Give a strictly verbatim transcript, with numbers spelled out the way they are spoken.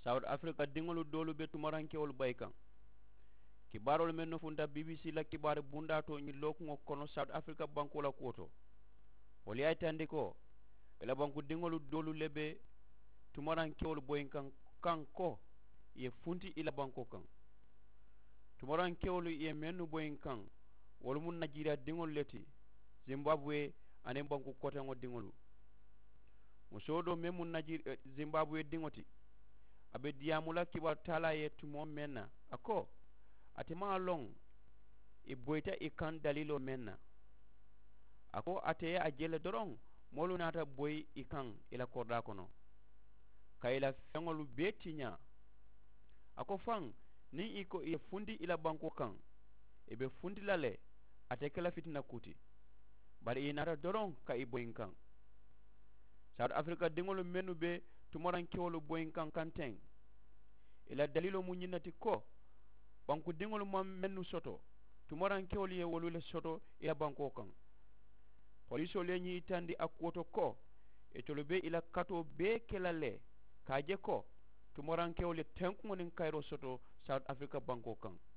South Africa dingolu dolu be tumarankewol baykan kibarol men no funta B B C la kibar bunda to ni lokko kono South Africa banko la koto woli ay tandi ko ela banko dingolu dolu lebe tumarankewol boykan kanko ye funti ila banko kan tumarankewol ye mennu boykan wol mun Nigeria dingol leti Zimbabwe anen banko kota ngo dingolu musodo memu Nigeria Zimbabwe dingoti abe diamula kibar tala ye tumo menna ako atima long e boyta e kan dalilo menna ako ate a jele dorong molu nata boy e kan ila korda kono kayla fengolu betinya ako fang ni iko e fundi ila banko kan e be fundi lale ate kala fitina kuti bari e nata dorong ka e boy kan South Africa dingolu menu be tumoran kewolu boy kan kanteng ila dalilo mu nyinati ko banku dingol mam mennu soto tumoran kewol ye wolule soto ila banko kan police le nyi tandi akoto ko e tolube ila kato be kelale kaje ko tumoran kewol tenku ngonin kairo soto South Africa banko kan